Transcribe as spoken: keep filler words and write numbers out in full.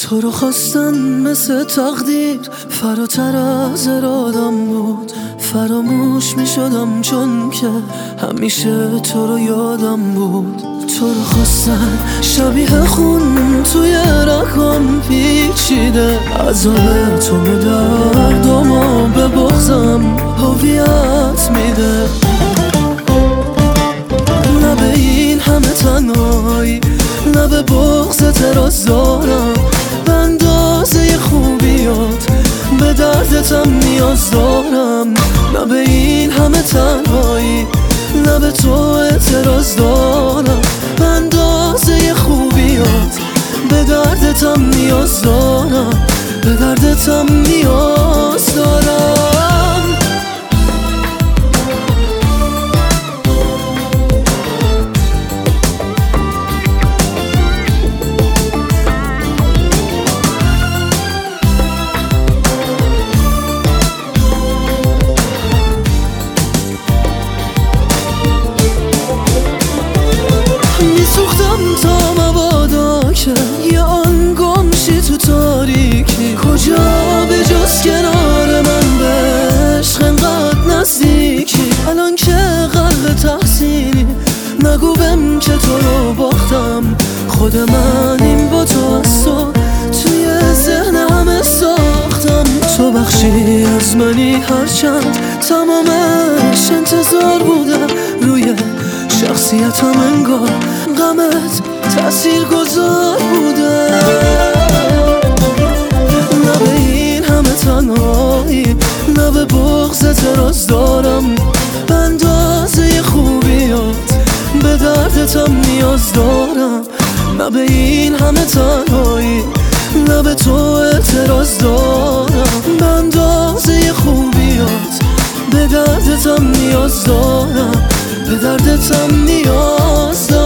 تو رو خواستن مثل تقدیر فراتر از ارادم بود. فراموش می شدم چون که همیشه تو رو یادم بود. تو رو خواستن شبیه خون توی رگام پیچیده. عذاب تو به دردم و به بغضم هویت میده. نه به این همه تنهایی، نه به بغض تراز دارم. به اندازه خوبیات به دردتم نیاز دارم. نه به این همه تنهایی، نه به تو اعتراض دارم. به اندازه خوبیات به دردتم نیاز دارم. به دردتم نیاز دارم. میسوختم تا مبادا که یه آن گمشی تو تاریکی. کجا به جز کنار من به عشق انقدر نزدیکی. الان که قلب تحسینی نگو بهم که تو رو باختم. خود من این با تو از تو توی ذهن همه ساختم. تو بخشی از منی هرچند تمامش انتظار بوده. روی شخصیتم انگار غمت تأثیر گذار بوده. نه به این همه تنهایی، نه به بغض اعتراض دارم. به اندازه خوبیات به دردتم نیاز دارم. نه به این همه تنهایی، نه به تو اعتراض دارم. به اندازه خوبیات به دردتم نیاز دارم. به دردتم نیاز دارم.